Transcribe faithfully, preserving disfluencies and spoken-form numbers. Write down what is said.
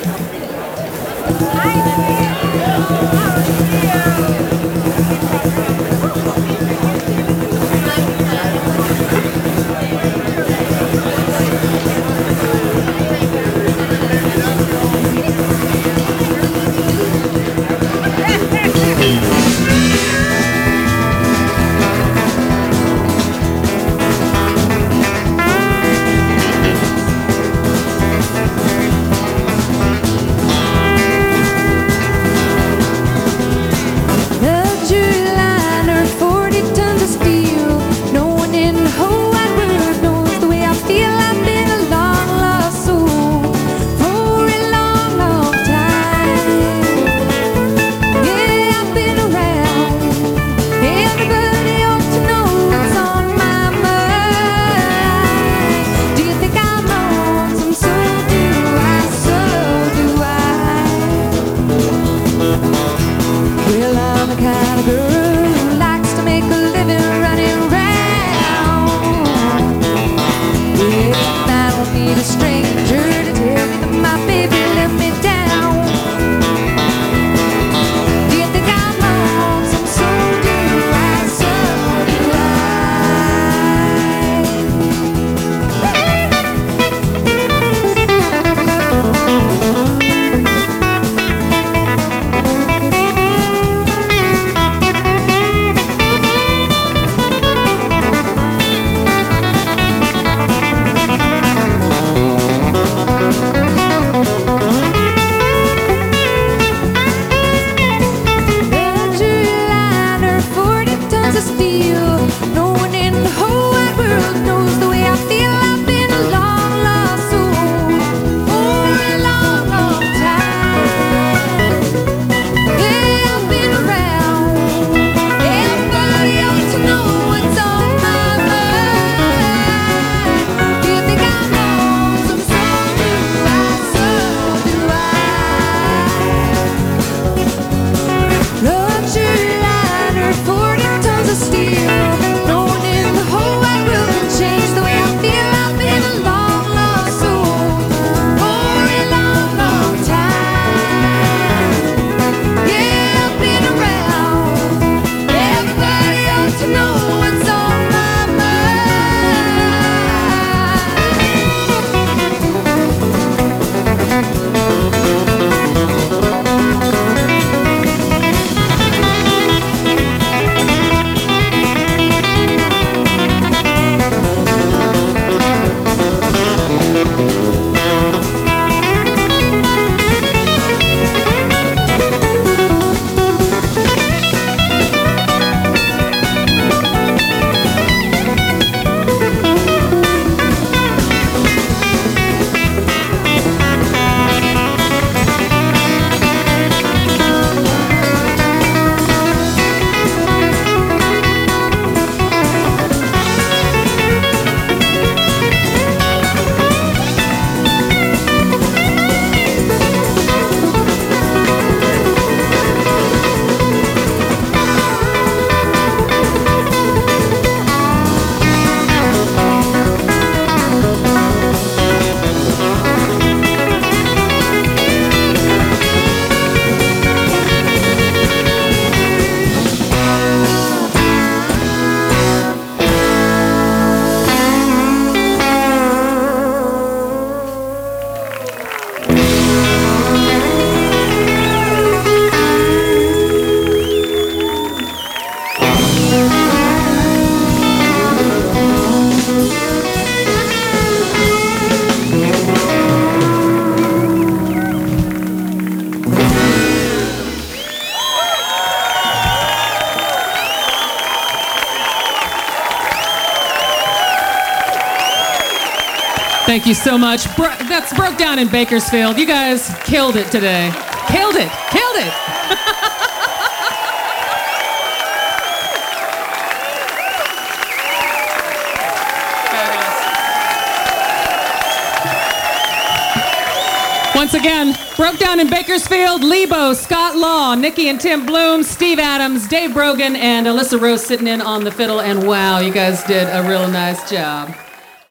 Thank you so much. Bro- that's Broke Down in Bakersfield. You guys killed it today. Killed it. Killed it. Once again, Broke Down in Bakersfield, Lebo, Scott Law, Nikki and Tim Bloom, Steve Adams, Dave Brogan, and Alyssa Rose sitting in on the fiddle. And wow, you guys did a real nice job.